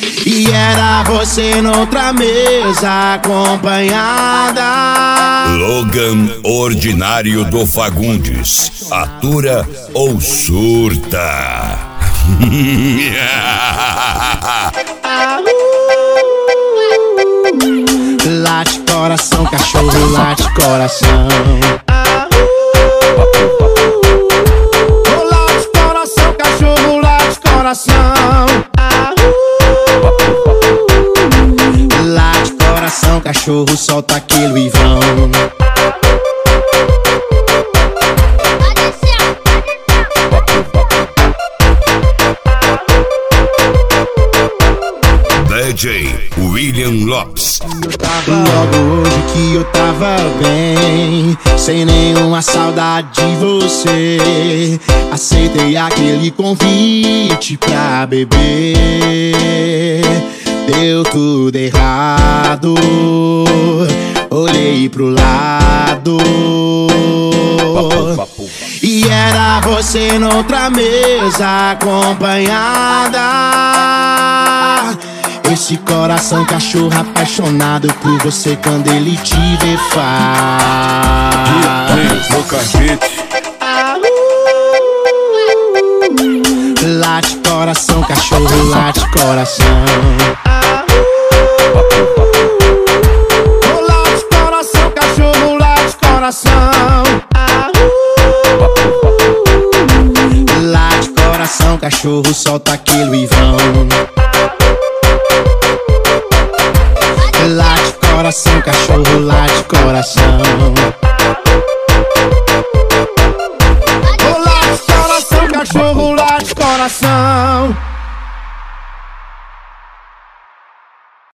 E era você noutra mesa acompanhada. Logan Ordinário do Fagundes. Atura ou surta? Late coração, cachorro, late coração. Late coração, cachorro, late coração. Late coração, cachorro, solta aquele Ivão. DJ William Lopes. Logo hoje que eu tava bem, sem nenhuma saudade de você, aceitei aquele convite pra beber. Deu tudo errado, olhei pro lado e era você noutra mesa acompanhada. Esse coração cachorro apaixonado por você quando ele te vê faz. No carpete. Late coração cachorro, late coração. Late coração cachorro, late coração. Late coração cachorro, solta aquele Ivão. Late coração, cachorro, late coração.